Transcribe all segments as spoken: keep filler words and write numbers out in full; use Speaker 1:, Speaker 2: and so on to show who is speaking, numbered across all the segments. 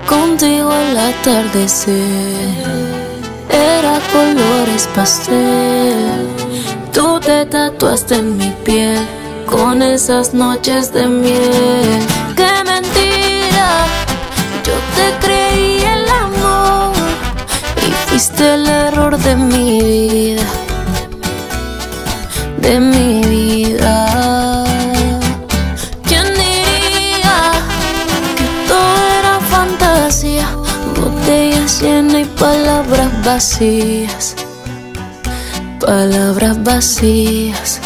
Speaker 1: Contigo al atardecer era colores pastel. Tú te tatuaste en mi piel con esas noches de miel. ¡Qué mentira! Yo te creí el amor y fuiste el error de mi vida, de mi vida. ¿Quién diría que todo era fantasía? Botellas llenas y palabras vacías, palabras vacías.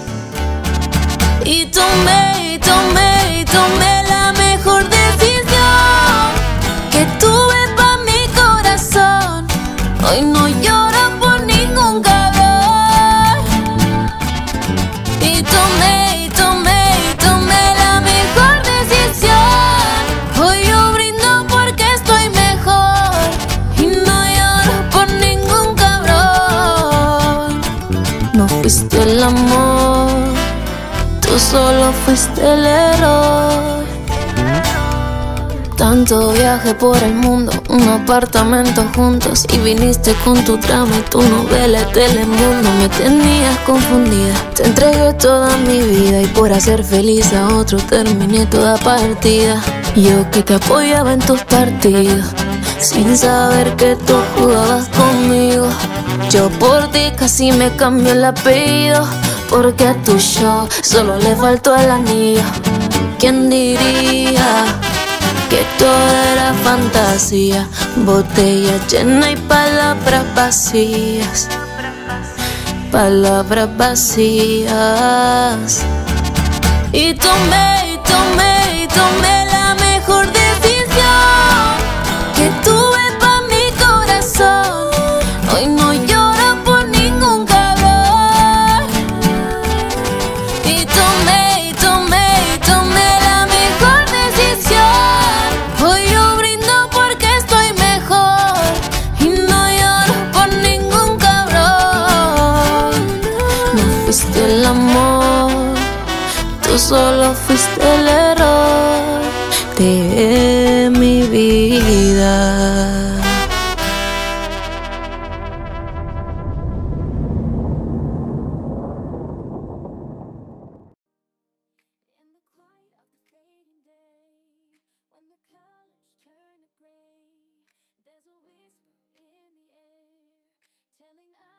Speaker 1: Y tomé, y tomé, y tomé la mejor decisión que tuve pa' mi corazón. Hoy no lloro por ningún cabrón. Y tomé, y tomé, y tomé la mejor decisión. Hoy yo brindo porque estoy mejor y no lloro por ningún cabrón. No fuiste el amor, tú solo fuiste el error. Tanto viaje por el mundo, un apartamento juntos, y viniste con tu drama y tu novela de Telemundo. Me tenías confundida, te entregué toda mi vida y por hacer feliz a otro terminé toda partida. Yo que te apoyaba en tus partidos sin saber que tú jugabas conmigo. Yo por ti casi me cambié el apellido, porque a tu show solo le faltó el anillo. ¿Quién diría que todo era fantasía? Botella llena y palabras vacías, palabras vacías. Y tomé, y tomé, y tomé la mejor decisión que tuve pa' mi corazón. Hoy no lloro por ningún cabrón. Y tomé, y tomé, y tomé la mejor decisión. Hoy yo brindo porque estoy mejor y no lloro por ningún cabrón. No fuiste el amor, tú solo fuiste el error de mi vida. Telling